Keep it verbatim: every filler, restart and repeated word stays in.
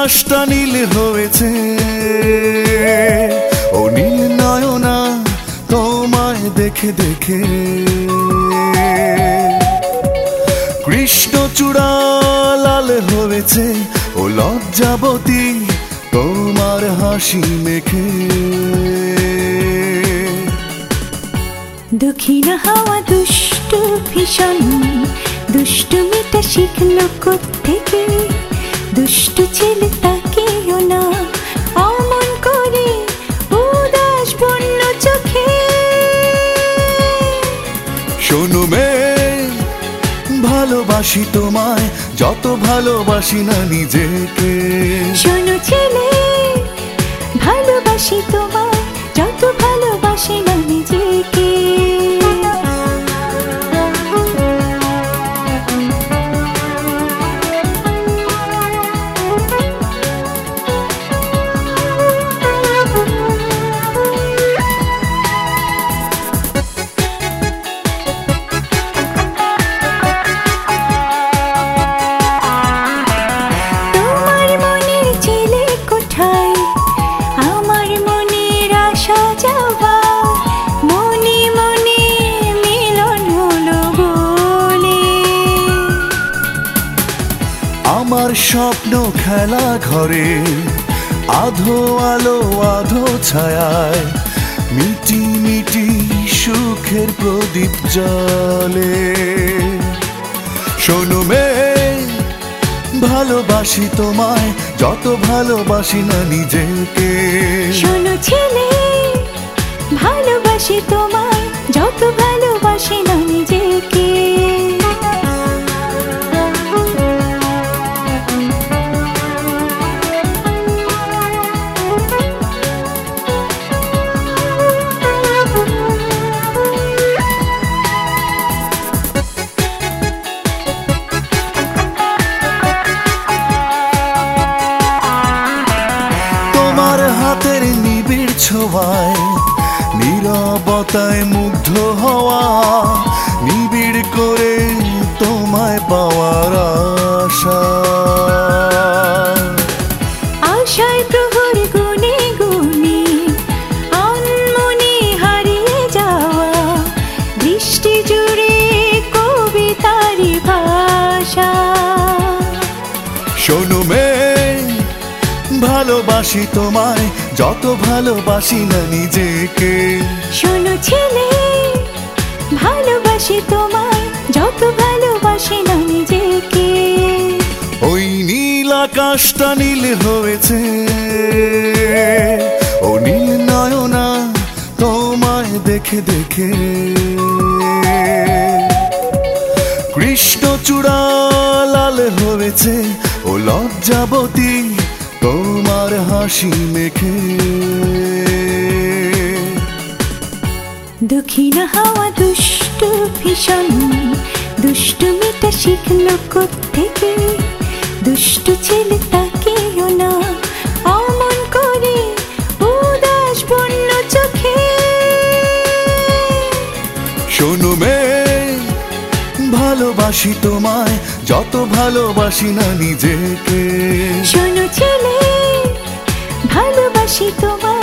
আকাশটা নীল হয়েছে, ও নীল নয়না তোমায় দেখে দেখে। কৃষ্ণচূড়া লাল হয়েছে, ও লজ্জাবতী তোমার হাসি মেখে। দক্ষিণ হাওয়া দুষ্টু ভীষণ, দুষ্টুমিটা শিখলো কোত্থেকে? দুষ্টু ছেলে তাকেও না অমন করে উদাস বন্য চোখে। শোনো মেয়ে, ভালোবাসি তোমায় যত ভালোবাসি না নিজেকে। শোনো ছেলে, ভালোবাসি তোমায় যত ভালোবাসি না নিজেকে। আমার স্বপ্ন খেলা ঘরে আধো আলো আধো ছায়ায়, মিটি মিটি সুখের প্রদীপ জ্বলে। শোনো মেয়ে, ভালোবাসি তোমায় যত ভালোবাসি না নিজেকে। শোনো ছেলে, ভালোবাসি তোমায় যত ভালোবাসি না নিজেকে। হাতের নিবিড় ছোঁয়ায় নীরবতায় মুগ্ধ হওয়া, নিবিড় করে তোমায় পাওয়ার আশা। আশায় প্রহর গুনে গুনে অনমনে হারিয়ে যাওয়া, দৃষ্টি জুড়ে কবিতারি ভাষা। শোনো মেয়ে, ভালোবাসি তোমায় যত ভালোবাসি না নিজেকে। শোনো ছেলে, ভালোবাসি তোমায় যত ভালোবাসি না নিজেকে। ওই নীল আকাশটা নীল হয়েছে, ও নীল নয়না তোমায় দেখে দেখে। কৃষ্ণচূড়া লাল হয়েছে, ও লজ্জাবতী তোমার হাসি মেখে। দক্ষিণ হাওয়া দুষ্টু ভীষণ, দুষ্টুমিটা শিখলো কোত্থেকে? দুষ্টু ছেলে তাকেও না অমন করে উদাস বন্য চোখে। শোনো মেয়ে, ভালোবাসি তোমায় যত ভালোবাসি না নিজেকে। শোনো ছেলে, ভালোবাসি তোমায়